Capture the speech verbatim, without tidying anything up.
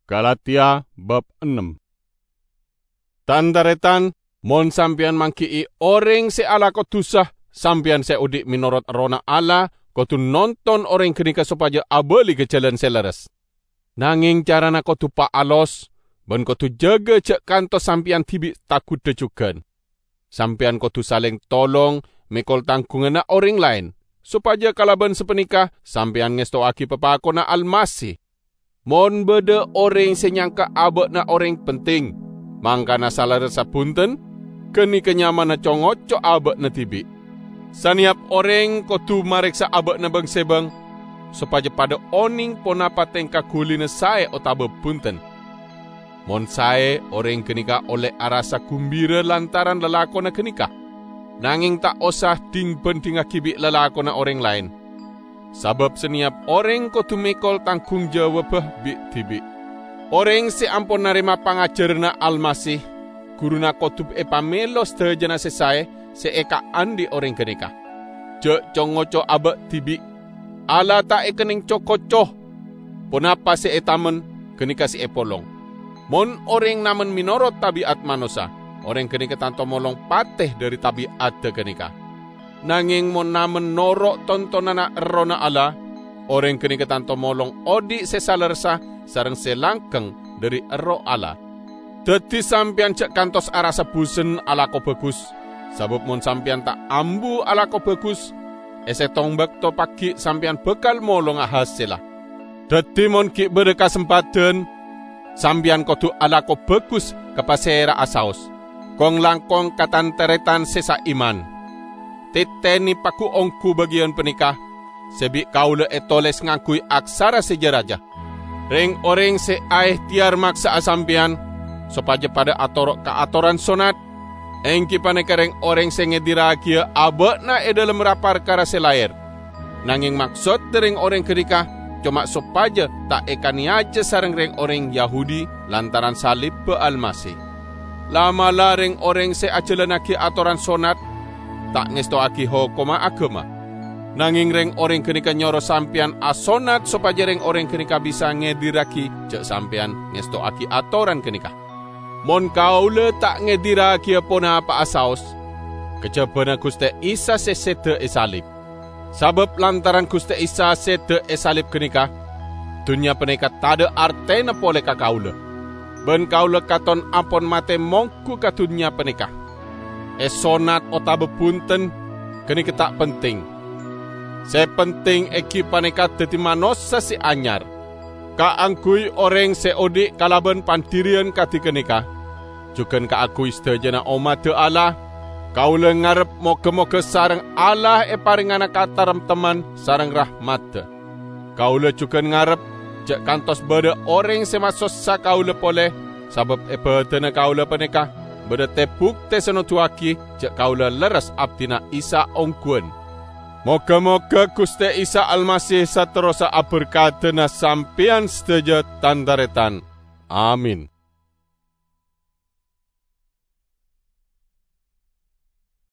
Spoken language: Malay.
Galatia bab enam. Tandaretan mon sampian mangkii orang se ala ko tusah sampian se udik minorot rona ala ko tu nonton orang kenika supaya abeli ke jalan seleres. Nanging carana ko tu pa alos ben ko tu jaga cek kanto sampian tibi takut dejukan. Sampian ko tu saling tolong mekol tangkungan orang lain supaya kalaban sepenikah sampian ngesto aki pepakona almasih. Mon beda orang senyangka abek na orang penting. Mangkana salah rasa punten, keni kenyamanan congoco abek na tibi. Saniap orang kotu mareksa abek na bang sebang, supaya pada oning ponapa tengka kulina saya otabe punten. Mon saya orang kenika oleh arasa kumbira lantaran lelako na kenika. Nanging tak osah ting penting akibi lelako na orang lain. Sabab seniap orang ko tumekol tanggung jawab bi tibi. Orang si ampun narima pangajarna almasih, guruna kotub epamelos terjana sesai, se eka andi orang kenika. Jek congoco abek tibi, ala tak ekening cokocoh, ponapa se etamen kenika si epolong. Mon orang namen minorot tabiat manusia, orang kenika tanto molong pateh dari tabiat de kenika. Nanging mon namen norok tontonana rona ala, orang kini ketanto molong odi sesalersa sareng selangkeng dari ero ala. Dadi sampian cek kantos arasa busen ala ko bagus, sabab mon sampian tak ambu ala ko bagus, ese tongbak to pagi sampian bekal molong ahasela. Dadi mon ki berkesempatan, sampian kotu ala ko bagus kapasera asaos, kong langkong katanteretan sesa iman. Teteni paku ongku bagian penikah, sebi kaula etoles ngakui aksara sejaraja. Reng orang se aih tiar maksa asampian, supaya pada atorok ka atoran sonat, engki paneka reng orang se ngediragia abek na e dalam rapar kara selair. Nanging maksud dereng orang kedika, cuma supaya tak ekani aja sareng reng orang Yahudi lantaran salib be almasih. Lama lareng orang se ajelanaki atoran sonat, tak ngesto aki hokoma agama. Nanging reng orang kenika nyoro sampian asonat supaya reng orang kenika bisa ngediraki cek sampian ngesto aki atoran kenika. Mon kaule tak ngediraki pona apa asaos, kejabana Gusti Isa sesede esalib. Sabab lantaran Gusti Isa sede esalib kenika, dunia penika tade artena pole ka kaule. Ben kaule katon ampon mate mongku ka dunia penika. Esonat otabe punten kini ketak penting. Se penting eki paneka dadi manosa si anyar. Kaangkui orang se odik kalaban pandirian kati kenika. Jukan kaakui sedajana omade Allah. Kaula ngarep moga-moga sareng Allah e paringana kataram teman sareng rahmat. Kaula jukan ngarep cek kantos bada orang se masos sa kaula pole sabab e betena kaula paneka. Berdete bukti senotuaki cek kaula leres abdina Isa ongkuen. Moga-moga Gusti Isa Almasih saterosa aberkatena sampian sedaja tandaretan. Amin.